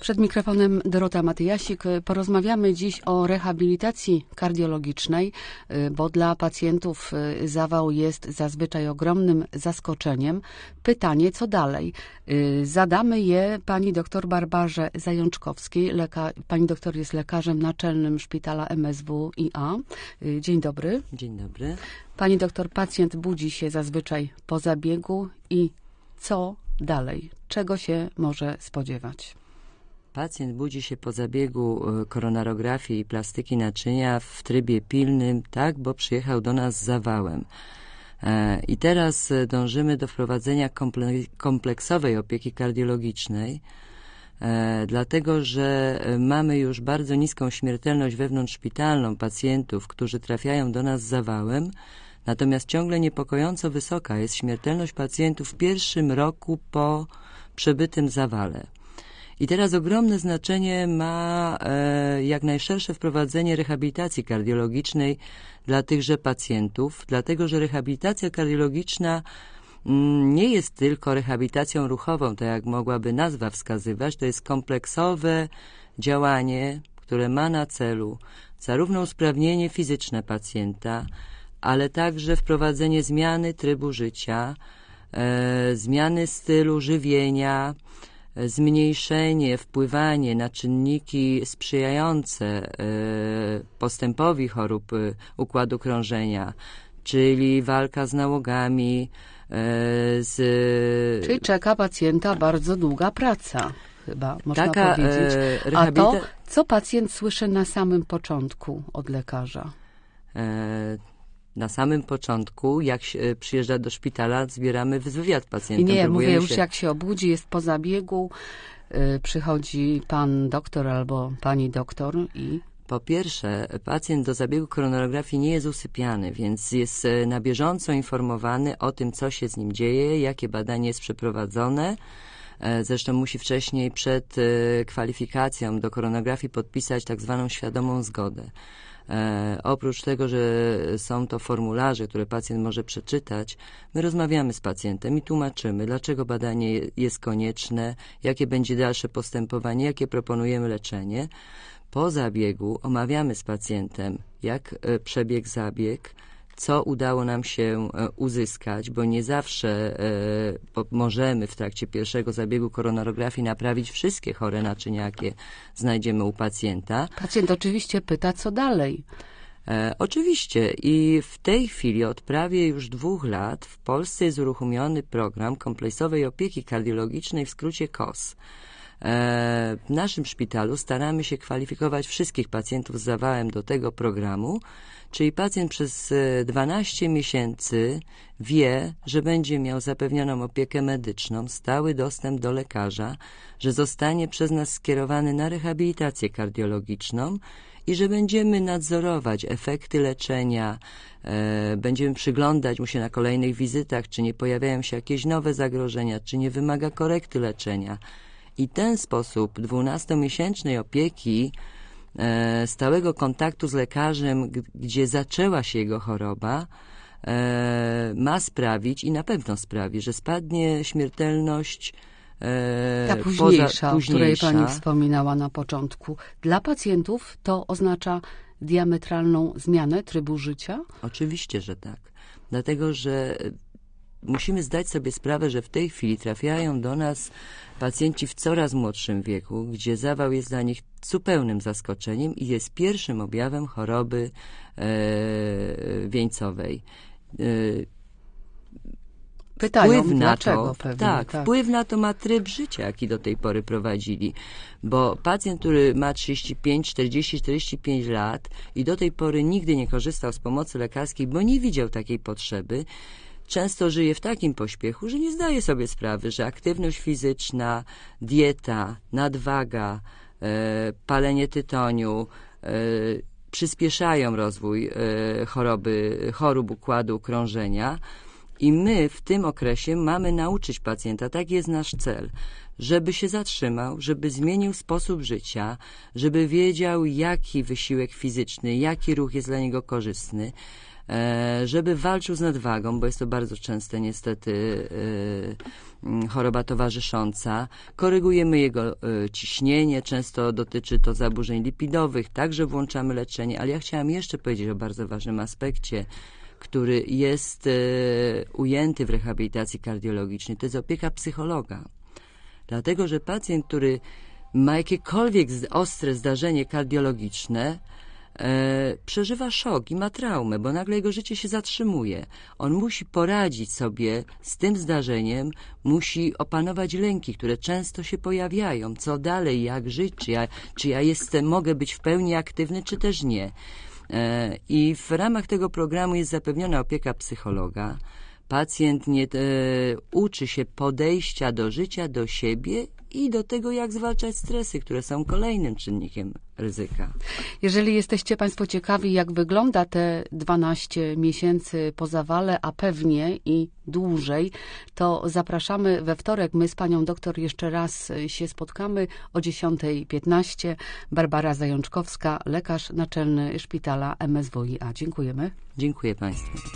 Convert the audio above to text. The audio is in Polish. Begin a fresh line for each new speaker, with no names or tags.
Przed mikrofonem Dorota Matyjasik. Porozmawiamy dziś o rehabilitacji kardiologicznej, bo dla pacjentów zawał jest zazwyczaj ogromnym zaskoczeniem. Pytanie, co dalej? Zadamy je pani doktor Barbarze Zajączkowskiej. Pani doktor jest lekarzem naczelnym szpitala MSWiA. Dzień dobry.
Dzień dobry.
Pani doktor, pacjent budzi się zazwyczaj po zabiegu i co dalej? Czego się może spodziewać?
Pacjent budzi się po zabiegu koronarografii i plastyki naczynia w trybie pilnym, tak, bo przyjechał do nas z zawałem. I teraz dążymy do wprowadzenia kompleksowej opieki kardiologicznej, dlatego że mamy już bardzo niską śmiertelność wewnątrzszpitalną pacjentów, którzy trafiają do nas z zawałem, natomiast ciągle niepokojąco wysoka jest śmiertelność pacjentów w pierwszym roku po przebytym zawale. I teraz ogromne znaczenie ma jak najszersze wprowadzenie rehabilitacji kardiologicznej dla tychże pacjentów, dlatego że rehabilitacja kardiologiczna nie jest tylko rehabilitacją ruchową, tak jak mogłaby nazwa wskazywać, to jest kompleksowe działanie, które ma na celu zarówno usprawnienie fizyczne pacjenta, ale także wprowadzenie zmiany trybu życia, zmiany stylu żywienia, zmniejszenie, wpływanie na czynniki sprzyjające postępowi chorób układu krążenia, czyli walka z nałogami.
Czyli czeka pacjenta bardzo długa praca, chyba można
Taka,
powiedzieć. A to, co pacjent słyszy na samym początku od lekarza?
Na samym początku, jak przyjeżdża do szpitala, zbieramy wywiad pacjenta.
Nie, mówię już jak się obudzi, jest po zabiegu, przychodzi pan doktor albo pani doktor i...
Po pierwsze, pacjent do zabiegu koronarografii nie jest usypiany, więc jest na bieżąco informowany o tym, co się z nim dzieje, jakie badanie jest przeprowadzone. Zresztą musi wcześniej przed kwalifikacją do koronografii podpisać tak zwaną świadomą zgodę. Oprócz tego, że są to formularze, które pacjent może przeczytać, my rozmawiamy z pacjentem i tłumaczymy, dlaczego badanie jest konieczne, jakie będzie dalsze postępowanie, jakie proponujemy leczenie. Po zabiegu omawiamy z pacjentem, jak przebiegł zabieg, co udało nam się uzyskać, bo nie zawsze możemy w trakcie pierwszego zabiegu koronarografii naprawić wszystkie chore naczynia, jakie znajdziemy u pacjenta.
Pacjent oczywiście pyta, co dalej.
Oczywiście i w tej chwili od prawie już 2 lat w Polsce jest uruchomiony program kompleksowej opieki kardiologicznej, w skrócie KOS. W naszym szpitalu staramy się kwalifikować wszystkich pacjentów z zawałem do tego programu, czyli pacjent przez 12 miesięcy wie, że będzie miał zapewnioną opiekę medyczną, stały dostęp do lekarza, że zostanie przez nas skierowany na rehabilitację kardiologiczną i że będziemy nadzorować efekty leczenia, będziemy przyglądać mu się na kolejnych wizytach, czy nie pojawiają się jakieś nowe zagrożenia, czy nie wymaga korekty leczenia. I ten sposób 12-miesięcznej opieki, stałego kontaktu z lekarzem, gdzie zaczęła się jego choroba, ma sprawić i na pewno sprawi, że spadnie śmiertelność
ta późniejsza, o której pani wspominała na początku. Dla pacjentów to oznacza diametralną zmianę trybu życia?
Oczywiście, że tak. Dlatego, że musimy zdać sobie sprawę, że w tej chwili trafiają do nas pacjenci w coraz młodszym wieku, gdzie zawał jest dla nich zupełnym zaskoczeniem i jest pierwszym objawem choroby wieńcowej.
Pytają, dlaczego pewnie.
Tak, wpływ na to ma tryb życia, jaki do tej pory prowadzili. Bo pacjent, który ma 35, 40, 45 lat i do tej pory nigdy nie korzystał z pomocy lekarskiej, bo nie widział takiej potrzeby, często żyje w takim pośpiechu, że nie zdaje sobie sprawy, że aktywność fizyczna, dieta, nadwaga, palenie tytoniu przyspieszają rozwój chorób układu krążenia. I my w tym okresie mamy nauczyć pacjenta, tak jest nasz cel, żeby się zatrzymał, żeby zmienił sposób życia, żeby wiedział, jaki wysiłek fizyczny, jaki ruch jest dla niego korzystny, żeby walczył z nadwagą, bo jest to bardzo częste niestety choroba towarzysząca. Korygujemy jego ciśnienie, często dotyczy to zaburzeń lipidowych, także włączamy leczenie, ale ja chciałam jeszcze powiedzieć o bardzo ważnym aspekcie, który jest ujęty w rehabilitacji kardiologicznej, to jest opieka psychologa. Dlatego, że pacjent, który ma jakiekolwiek ostre zdarzenie kardiologiczne, przeżywa szok i ma traumę, bo nagle jego życie się zatrzymuje. On musi poradzić sobie z tym zdarzeniem, musi opanować lęki, które często się pojawiają. Co dalej, jak żyć, czy ja mogę być w pełni aktywny, czy też nie. I w ramach tego programu jest zapewniona opieka psychologa. Pacjent uczy się podejścia do życia, do siebie i do tego, jak zwalczać stresy, które są kolejnym czynnikiem ryzyka.
Jeżeli jesteście Państwo ciekawi, jak wygląda te 12 miesięcy po zawale, a pewnie i dłużej, to zapraszamy we wtorek. My z panią doktor jeszcze raz się spotkamy o 10:15. Barbara Zajączkowska, lekarz naczelny szpitala MSWiA. Dziękujemy.
Dziękuję Państwu.